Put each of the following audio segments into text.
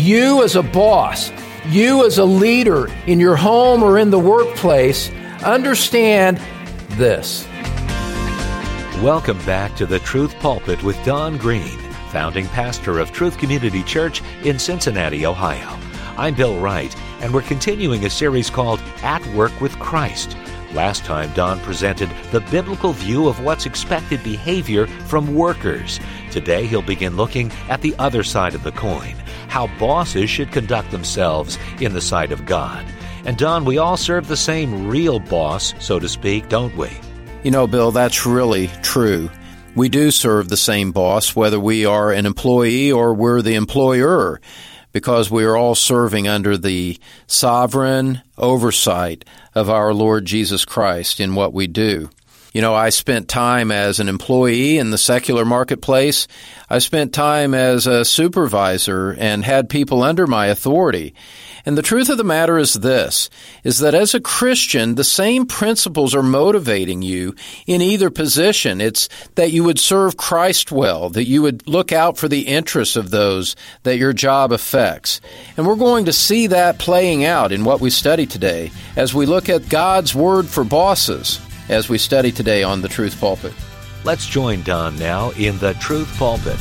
you as a boss, you as a leader in your home or in the workplace, understand this. Welcome back to the Truth Pulpit with Don Green, founding pastor of Truth Community Church in Cincinnati, Ohio. I'm Bill Wright, and we're continuing a series called At Work with Christ. Last time, Don presented the biblical view of what's expected behavior from workers. Today, he'll begin looking at the other side of the coin, how bosses should conduct themselves in the sight of God. And Don, we all serve the same real boss, so to speak, don't we? You know, Bill, that's really true. We do serve the same boss, whether we are an employee or we're the employer, because we are all serving under the sovereign oversight of our Lord Jesus Christ in what we do. You know, I spent time as an employee in the secular marketplace. I spent time as a supervisor and had people under my authority. And the truth of the matter is this, is that as a Christian, the same principles are motivating you in either position. It's that you would serve Christ well, that you would look out for the interests of those that your job affects. And we're going to see that playing out in what we study today as we look at God's Word for bosses as we study today on the Truth Pulpit. Let's join Don now in the Truth Pulpit.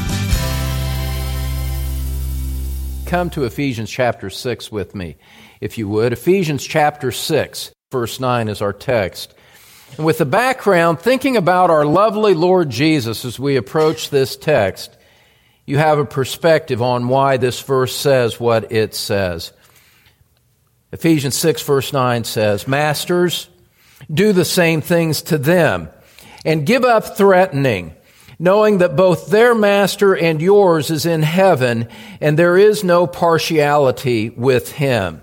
Come to Ephesians chapter 6 with me, if you would. Ephesians chapter 6, verse 9 is our text. And with the background, thinking about our lovely Lord Jesus as we approach this text, you have a perspective on why this verse says what it says. Ephesians 6, verse 9 says, "Masters, do the same things to them, and give up threatening, knowing that both their master and yours is in heaven, and there is no partiality with him."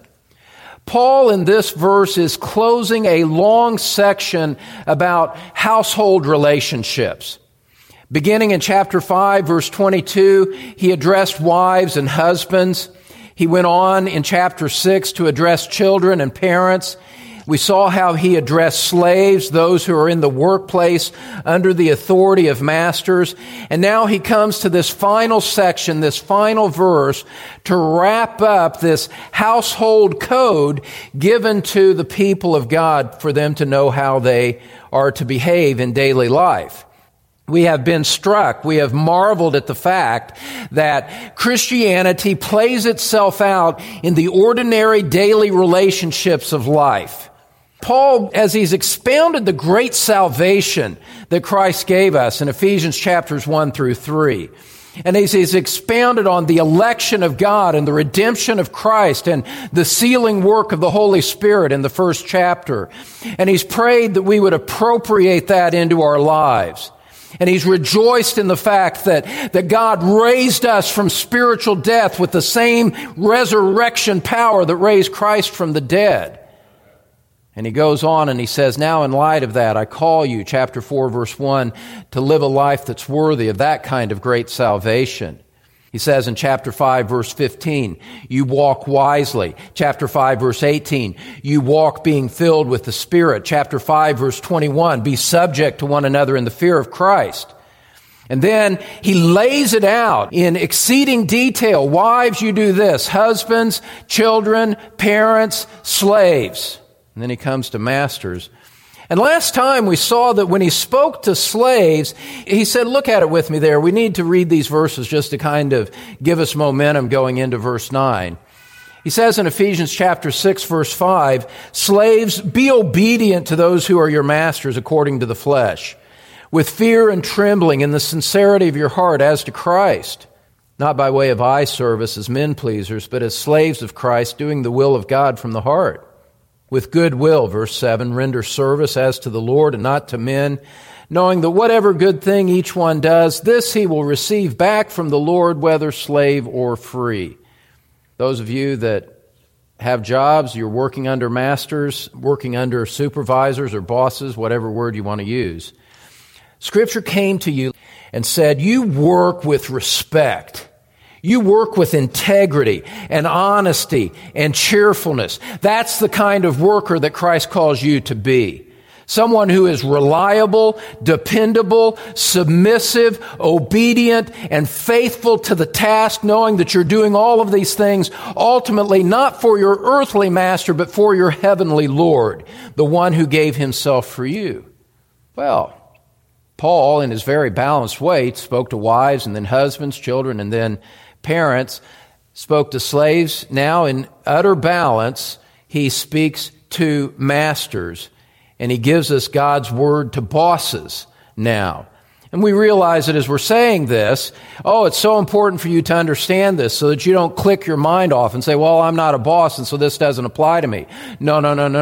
Paul in this verse is closing a long section about household relationships. Beginning in chapter 5, verse 22, he addressed wives and husbands. He went on in chapter 6 to address children and parents. We saw how he addressed slaves, those who are in the workplace under the authority of masters. And now he comes to this final section, this final verse, to wrap up this household code given to the people of God for them to know how they are to behave in daily life. We have been struck, we have marveled at the fact that Christianity plays itself out in the ordinary daily relationships of life. Paul, as he's expounded the great salvation that Christ gave us in Ephesians chapters 1 through 3, and as he's expounded on the election of God and the redemption of Christ and the sealing work of the Holy Spirit in the first chapter, and he's prayed that we would appropriate that into our lives. And he's rejoiced in the fact that God raised us from spiritual death with the same resurrection power that raised Christ from the dead. And he goes on and he says, now in light of that, I call you, chapter 4, verse 1, to live a life that's worthy of that kind of great salvation. He says in chapter 5, verse 15, you walk wisely. Chapter 5, verse 18, you walk being filled with the Spirit. Chapter 5, verse 21, be subject to one another in the fear of Christ. And then he lays it out in exceeding detail. Wives, you do this. Husbands, children, parents, slaves. And then he comes to masters. And last time we saw that when he spoke to slaves, he said, look at it with me there. We need to read these verses just to kind of give us momentum going into verse 9. He says in Ephesians chapter 6, verse 5, slaves, be obedient to those who are your masters according to the flesh, with fear and trembling in the sincerity of your heart as to Christ, not by way of eye service as men pleasers, but as slaves of Christ, doing the will of God from the heart. With good will, verse 7, render service as to the Lord and not to men, knowing that whatever good thing each one does, this he will receive back from the Lord, whether slave or free. Those of you that have jobs, you're working under masters, working under supervisors or bosses, whatever word you want to use. Scripture came to you and said, you work with respect. You work with integrity and honesty and cheerfulness. That's the kind of worker that Christ calls you to be. Someone who is reliable, dependable, submissive, obedient, and faithful to the task, knowing that you're doing all of these things ultimately not for your earthly master, but for your heavenly Lord, the one who gave himself for you. Well, Paul, in his very balanced way, spoke to wives and then husbands, children, and then parents, spoke to slaves. Now, in utter balance, he speaks to masters. And he gives us God's word to bosses now. And we realize that as we're saying this, it's so important for you to understand this so that you don't click your mind off and say, well, I'm not a boss, and so this doesn't apply to me. No.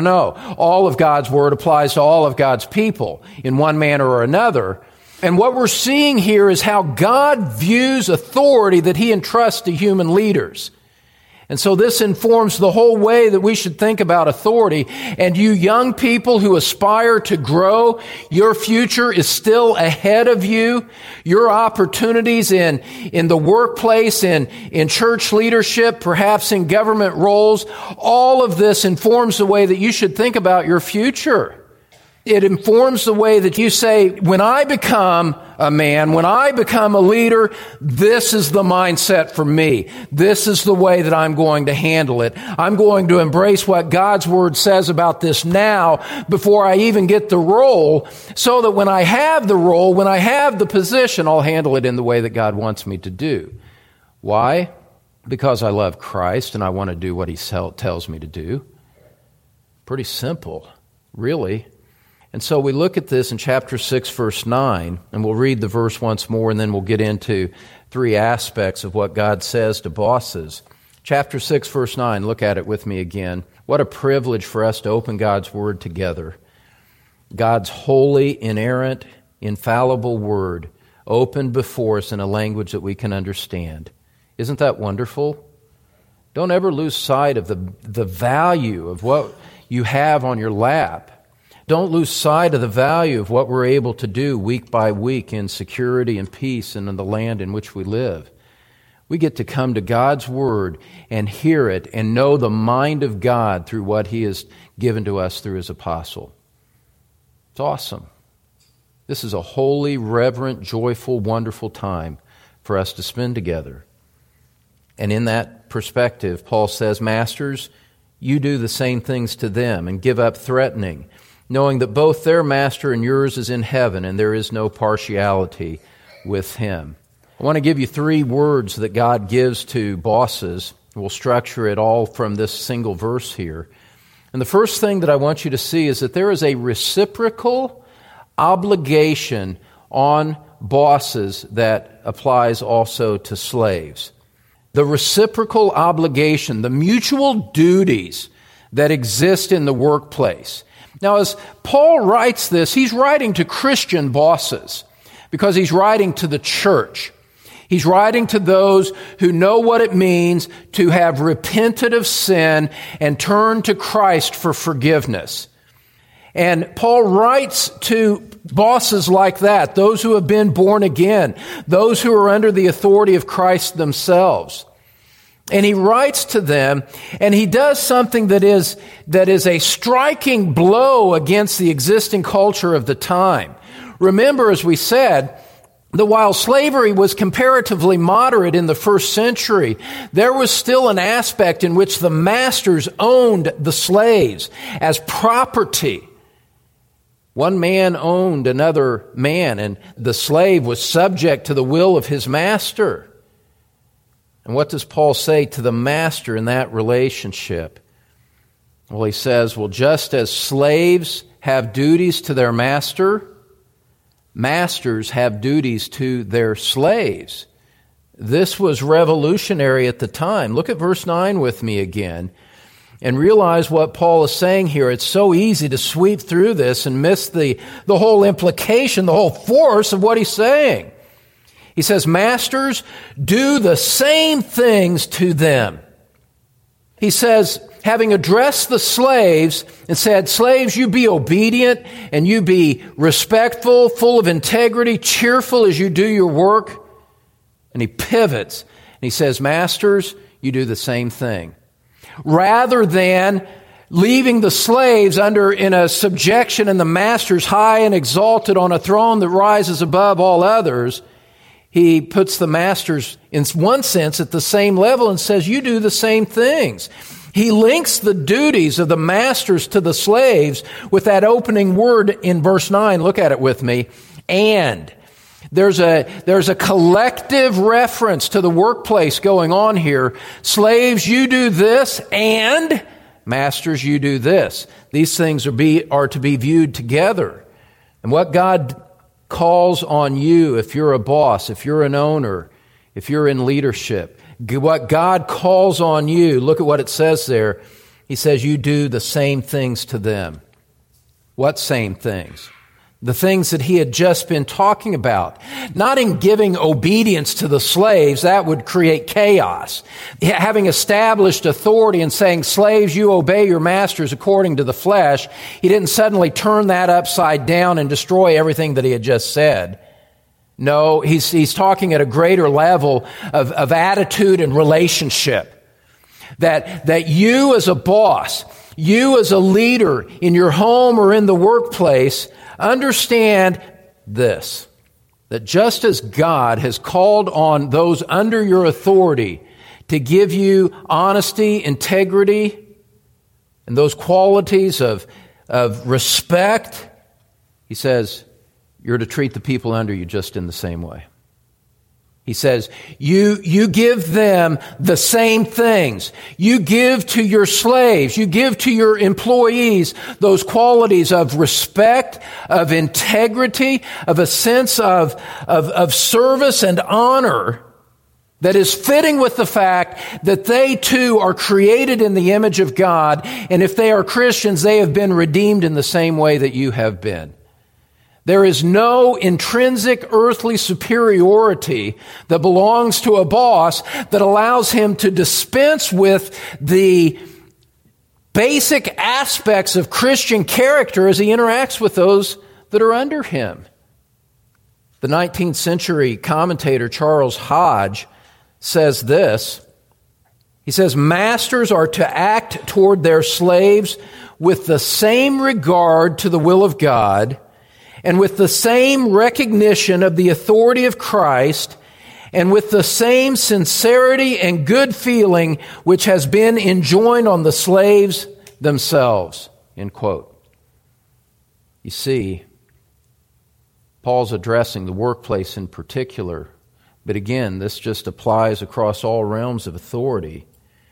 All of God's word applies to all of God's people in one manner or another. And what we're seeing here is how God views authority that he entrusts to human leaders. And so this informs the whole way that we should think about authority. And you young people who aspire to grow, your future is still ahead of you. Your opportunities in the workplace, in church leadership, perhaps in government roles, all of this informs the way that you should think about your future. It informs the way that you say, when I become a man, when I become a leader, this is the mindset for me. This is the way that I'm going to handle it. I'm going to embrace what God's word says about this now before I even get the role, so that when I have the role, when I have the position, I'll handle it in the way that God wants me to do. Why? Because I love Christ and I want to do what he tells me to do. Pretty simple, really. And so we look at this in chapter 6, verse 9, and we'll read the verse once more, and then we'll get into three aspects of what God says to bosses. Chapter 6, verse 9, look at it with me again. What a privilege for us to open God's word together. God's holy, inerrant, infallible word opened before us in a language that we can understand. Isn't that wonderful? Don't ever lose sight of the value of what you have on your lap. Don't lose sight of the value of what we're able to do week by week in security and peace and in the land in which we live. We get to come to God's word and hear it and know the mind of God through what he has given to us through his apostle. It's awesome. This is a holy, reverent, joyful, wonderful time for us to spend together. And in that perspective, Paul says, Masters, you do the same things to them and give up threatening, knowing that both their master and yours is in heaven, and there is no partiality with him. I want to give you three words that God gives to bosses. We'll structure it all from this single verse here. And the first thing that I want you to see is that there is a reciprocal obligation on bosses that applies also to slaves. The reciprocal obligation, the mutual duties that exist in the workplace. Now, as Paul writes this, he's writing to Christian bosses because he's writing to the church. He's writing to those who know what it means to have repented of sin and turned to Christ for forgiveness. And Paul writes to bosses like that, those who have been born again, those who are under the authority of Christ themselves. And he writes to them, and he does something that is a striking blow against the existing culture of the time. Remember, as we said, that while slavery was comparatively moderate in the first century, there was still an aspect in which the masters owned the slaves as property. One man owned another man, and the slave was subject to the will of his master. And what does Paul say to the master in that relationship? Well, he says, just as slaves have duties to their master, masters have duties to their slaves. This was revolutionary at the time. Look at verse 9 with me again and realize what Paul is saying here. It's so easy to sweep through this and miss the whole implication, the whole force of what he's saying. He says, Masters, do the same things to them. He says, having addressed the slaves and said, Slaves, you be obedient and you be respectful, full of integrity, cheerful as you do your work. And he pivots and he says, Masters, you do the same thing. Rather than leaving the slaves in a subjection and the masters high and exalted on a throne that rises above all others, he puts the masters, in one sense, at the same level and says, you do the same things. He links the duties of the masters to the slaves with that opening word in verse 9. Look at it with me. And there's a collective reference to the workplace going on here. Slaves, you do this, and masters, you do this. These things are to be viewed together. And what God calls on you, if you're a boss, if you're an owner, if you're in leadership, what God calls on you, look at what it says there. He says you do the same things to them. What same things? The things that he had just been talking about. Not in giving obedience to the slaves, that would create chaos. Having established authority and saying, slaves, you obey your masters according to the flesh, he didn't suddenly turn that upside down and destroy everything that he had just said. No, he's talking at a greater level of attitude and relationship. That you as a boss, you as a leader in your home or in the workplace, understand this, that just as God has called on those under your authority to give you honesty, integrity, and those qualities of respect, he says, you're to treat the people under you just in the same way. He says, you give them the same things. You give to your slaves, you give to your employees those qualities of respect, of integrity, of a sense of service and honor that is fitting with the fact that they too are created in the image of God, and if they are Christians, they have been redeemed in the same way that you have been. There is no intrinsic earthly superiority that belongs to a boss that allows him to dispense with the basic aspects of Christian character as he interacts with those that are under him. The 19th century commentator Charles Hodge says this. He says, masters are to act toward their slaves with the same regard to the will of God and with the same recognition of the authority of Christ, and with the same sincerity and good feeling which has been enjoined on the slaves themselves. End quote. You see, Paul's addressing the workplace in particular, but again, this just applies across all realms of authority.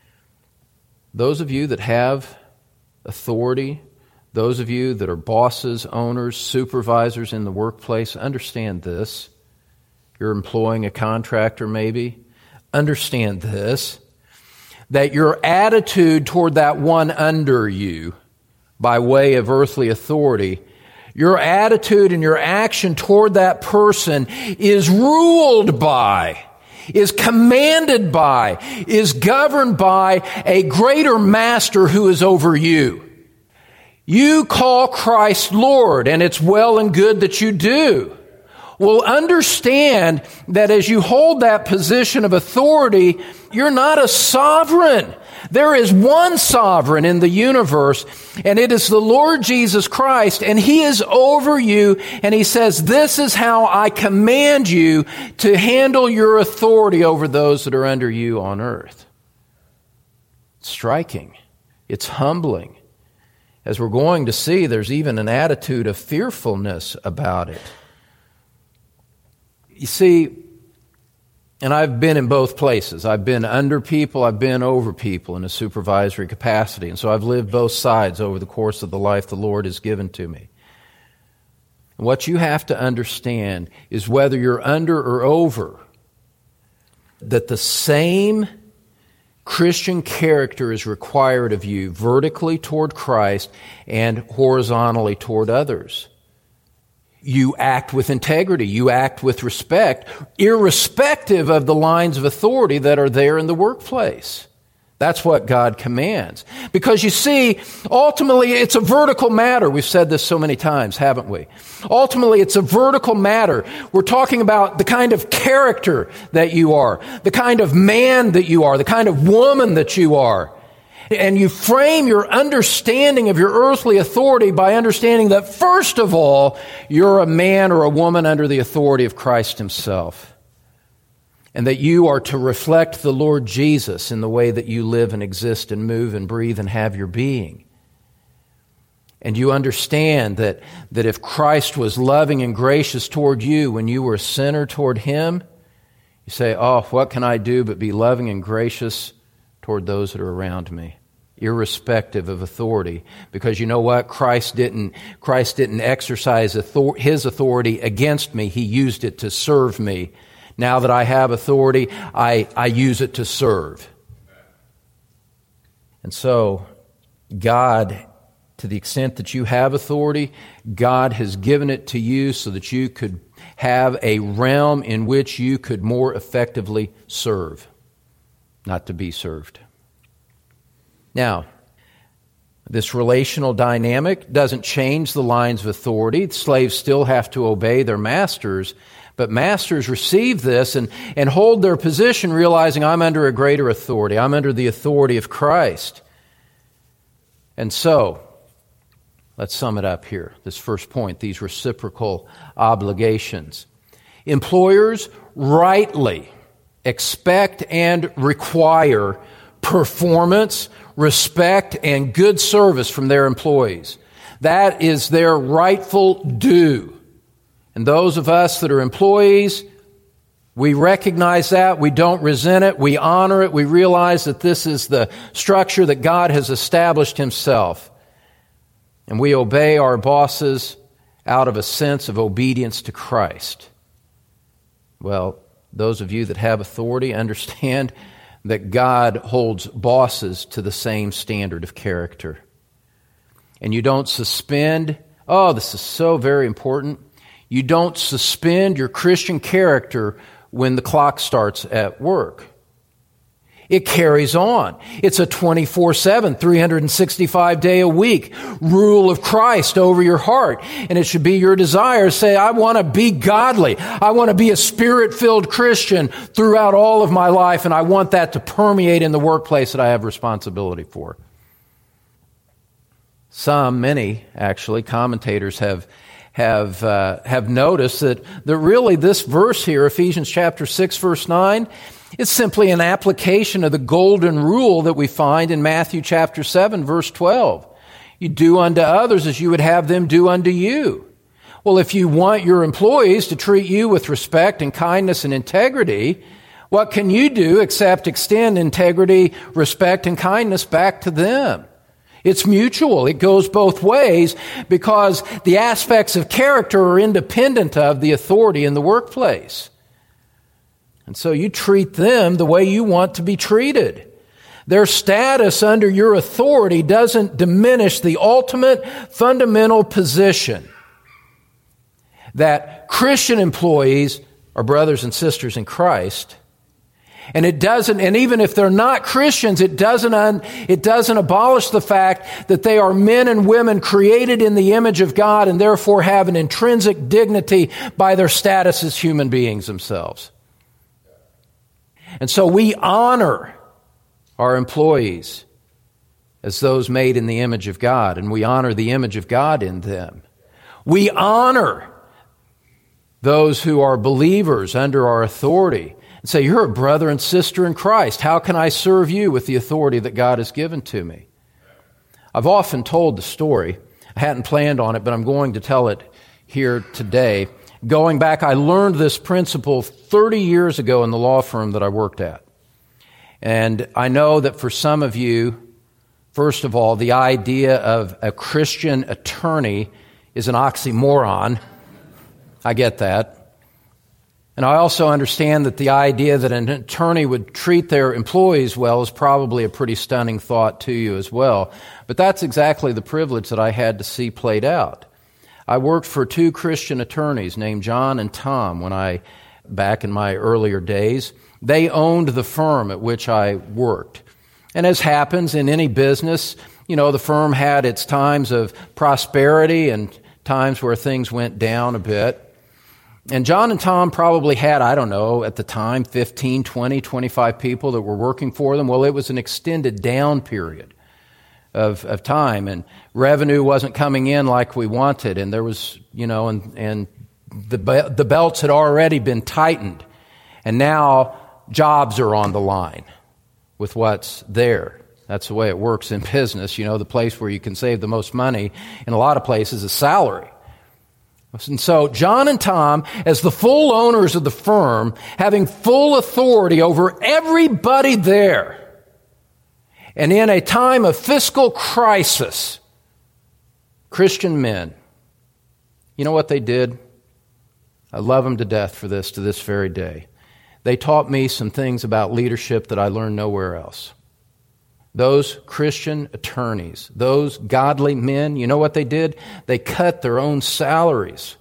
Those of you that have authority, those of you that are bosses, owners, supervisors in the workplace, understand this. You're employing a contractor maybe. Understand this, that your attitude toward that one under you by way of earthly authority, your attitude and your action toward that person is ruled by, is commanded by, is governed by a greater master who is over you. You call Christ Lord, and it's well and good that you do. Well, understand that as you hold that position of authority, you're not a sovereign. There is one sovereign in the universe, and it is the Lord Jesus Christ, and He is over you, and He says, this is how I command you to handle your authority over those that are under you on earth. It's striking. It's humbling. As we're going to see, there's even an attitude of fearfulness about it. You see, and I've been in both places. I've been under people, I've been over people in a supervisory capacity. And so I've lived both sides over the course of the life the Lord has given to me. And what you have to understand is whether you're under or over, that the same Christian character is required of you vertically toward Christ and horizontally toward others. You act with integrity. You act with respect, irrespective of the lines of authority that are there in the workplace. That's what God commands. Because you see, ultimately, it's a vertical matter. We've said this so many times, haven't we? Ultimately, it's a vertical matter. We're talking about the kind of character that you are, the kind of man that you are, the kind of woman that you are. And you frame your understanding of your earthly authority by understanding that, first of all, you're a man or a woman under the authority of Christ himself. And that you are to reflect the Lord Jesus in the way that you live and exist and move and breathe and have your being. And you understand that if Christ was loving and gracious toward you when you were a sinner toward him, you say, oh, what can I do but be loving and gracious toward those that are around me, irrespective of authority? Because you know what? Christ didn't exercise his authority against me. He used it to serve me. Now that I have authority, I use it to serve. And so, God, to the extent that you have authority, God has given it to you so that you could have a realm in which you could more effectively serve, not to be served. Now, this relational dynamic doesn't change the lines of authority. Slaves still have to obey their masters, but masters receive this and hold their position realizing I'm under a greater authority. I'm under the authority of Christ. And so, let's sum it up here, this first point, these reciprocal obligations. Employers rightly expect and require performance, respect, and good service from their employees. That is their rightful due. And those of us that are employees, we recognize that. We don't resent it. We honor it. We realize that this is the structure that God has established himself. And we obey our bosses out of a sense of obedience to Christ. Well, those of you that have authority understand that God holds bosses to the same standard of character. And you don't suspend, this is so very important, you don't suspend your Christian character when the clock starts at work. It carries on. It's a 24/7, 365-day-a-week rule of Christ over your heart. And it should be your desire to say, I want to be godly. I want to be a Spirit-filled Christian throughout all of my life, and I want that to permeate in the workplace that I have responsibility for. Many, commentators have noticed that really this verse here, Ephesians chapter 6, verse 9, it's simply an application of the golden rule that we find in Matthew chapter 7, verse 12. You do unto others as you would have them do unto you. Well, if you want your employees to treat you with respect and kindness and integrity, what can you do except extend integrity, respect, and kindness back to them? It's mutual. It goes both ways because the aspects of character are independent of the authority in the workplace. And so you treat them the way you want to be treated. Their status under your authority doesn't diminish the ultimate fundamental position that Christian employees are brothers and sisters in Christ. And it doesn't, and even if they're not Christians, it doesn't abolish the fact that they are men and women created in the image of God and therefore have an intrinsic dignity by their status as human beings themselves. And so we honor our employees as those made in the image of God, and we honor the image of God in them. We honor those who are believers under our authority and say, you're a brother and sister in Christ. How can I serve you with the authority that God has given to me? I've often told the story. I hadn't planned on it, but I'm going to tell it here today. Going back, I learned this principle 30 years ago in the law firm that I worked at. And I know that for some of you, first of all, the idea of a Christian attorney is an oxymoron. I get that. And I also understand that the idea that an attorney would treat their employees well is probably a pretty stunning thought to you as well. But that's exactly the privilege that I had to see played out. I worked for two Christian attorneys named John and Tom back in my earlier days. They owned the firm at which I worked. And as happens in any business, the firm had its times of prosperity and times where things went down a bit. And John and Tom probably had, at the time, 15, 20, 25 people that were working for them. Well, it was an extended down period. of time, and revenue wasn't coming in like we wanted, and there was, and the belts had already been tightened, and now jobs are on the line with what's there. That's the way it works in business. The place where you can save the most money in a lot of places is salary. And so John and Tom, as the full owners of the firm, having full authority over everybody there, and in a time of fiscal crisis, Christian men, you know what they did? I love them to death for this to this very day. They taught me some things about leadership that I learned nowhere else. Those Christian attorneys, those godly men, you know what they did? They cut their own salaries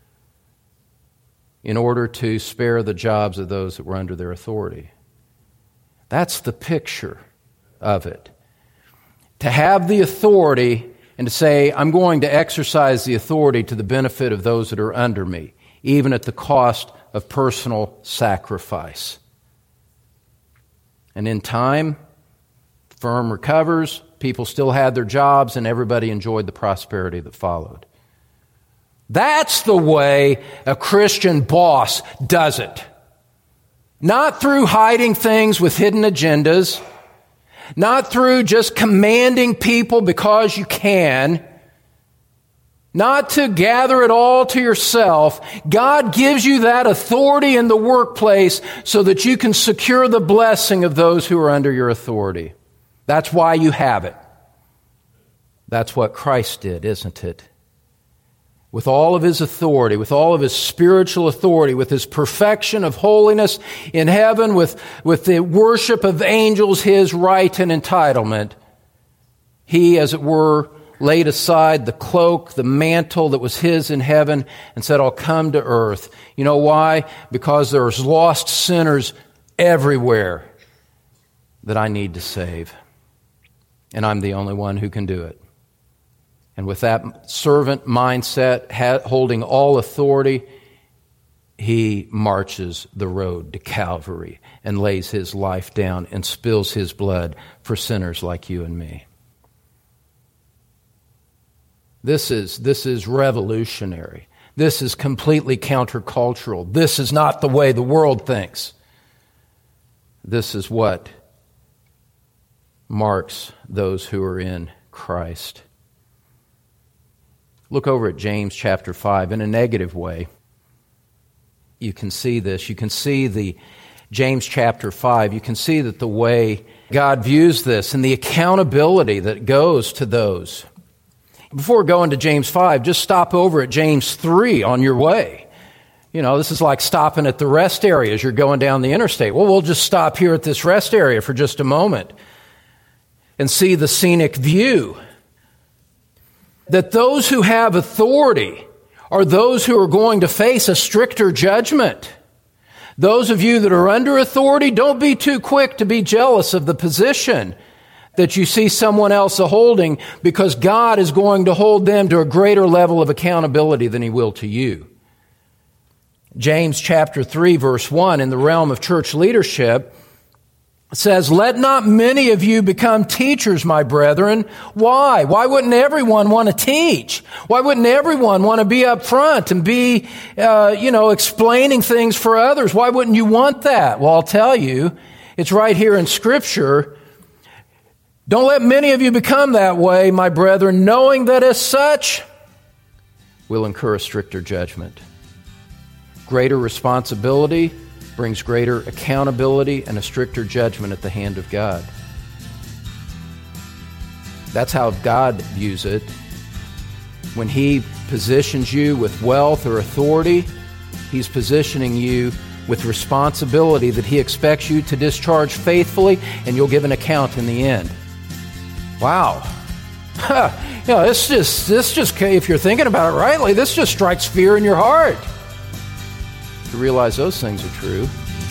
in order to spare the jobs of those that were under their authority. That's the picture of it. To have the authority and to say, I'm going to exercise the authority to the benefit of those that are under me, even at the cost of personal sacrifice. And in time, the firm recovers, people still had their jobs, and everybody enjoyed the prosperity that followed. That's the way a Christian boss does it. Not through hiding things with hidden agendas, not through just commanding people because you can, not to gather it all to yourself. God gives you that authority in the workplace so that you can secure the blessing of those who are under your authority. That's why you have it. That's what Christ did, isn't it? With all of His authority, with all of His spiritual authority, with His perfection of holiness in heaven, with the worship of angels, His right and entitlement, He, as it were, laid aside the cloak, the mantle that was His in heaven, and said, I'll come to earth. You know why? Because there's lost sinners everywhere that I need to save. And I'm the only one who can do it. And with that servant mindset, holding all authority, He marches the road to Calvary and lays His life down and spills His blood for sinners like you and me. This is revolutionary. This is completely countercultural. This is not the way the world thinks. This is what marks those who are in Christ. Look over at James chapter 5 in a negative way. You can see this. You can see the James chapter 5. You can see that the way God views this and the accountability that goes to those. Before going to James 5, just stop over at James 3 on your way. This is like stopping at the rest area as you're going down the interstate. Well, we'll just stop here at this rest area for just a moment and see the scenic view. That those who have authority are those who are going to face a stricter judgment. Those of you that are under authority, don't be too quick to be jealous of the position that you see someone else holding, because God is going to hold them to a greater level of accountability than He will to you. James chapter 3, verse 1, in the realm of church leadership, says, let not many of you become teachers, my brethren. Why? Why wouldn't everyone want to teach? Why wouldn't everyone want to be up front and be, explaining things for others? Why wouldn't you want that? Well, I'll tell you, it's right here in Scripture. Don't let many of you become that way, my brethren, knowing that as such, we'll incur a stricter judgment. Greater responsibility brings greater accountability and a stricter judgment at the hand of God. That's how God views it. When He positions you with wealth or authority, He's positioning you with responsibility that He expects you to discharge faithfully, and you'll give an account in the end. Wow. This just, if you're thinking about it rightly, this just strikes fear in your heart. To realize those things are true.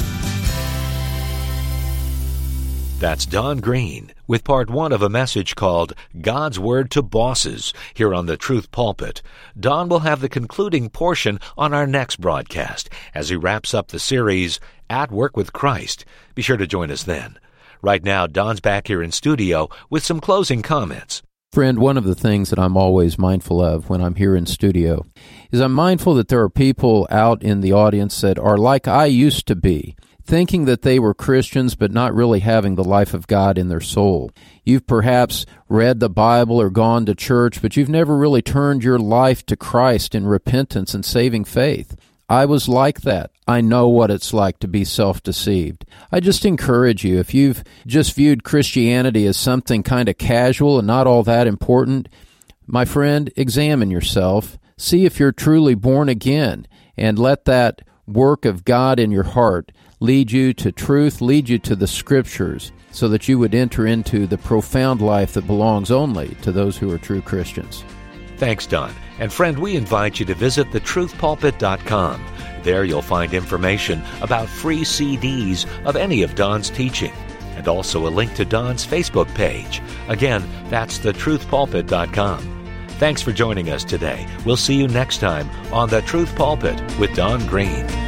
That's Don Green with part 1 of a message called God's Word to Bosses here on the Truth Pulpit. Don will have the concluding portion on our next broadcast as he wraps up the series At Work with Christ. Be sure to join us then. Right now, Don's back here in studio with some closing comments. Friend, one of the things that I'm always mindful of when I'm here in studio is I'm mindful that there are people out in the audience that are like I used to be, thinking that they were Christians but not really having the life of God in their soul. You've perhaps read the Bible or gone to church, but you've never really turned your life to Christ in repentance and saving faith. I was like that. I know what it's like to be self-deceived. I just encourage you, if you've just viewed Christianity as something kind of casual and not all that important, my friend, examine yourself. See if you're truly born again, and let that work of God in your heart lead you to truth, lead you to the Scriptures, so that you would enter into the profound life that belongs only to those who are true Christians. Thanks, Don. And friend, we invite you to visit thetruthpulpit.com. There you'll find information about free CDs of any of Don's teaching, and also a link to Don's Facebook page. Again, that's thetruthpulpit.com. Thanks for joining us today. We'll see you next time on The Truth Pulpit with Don Green.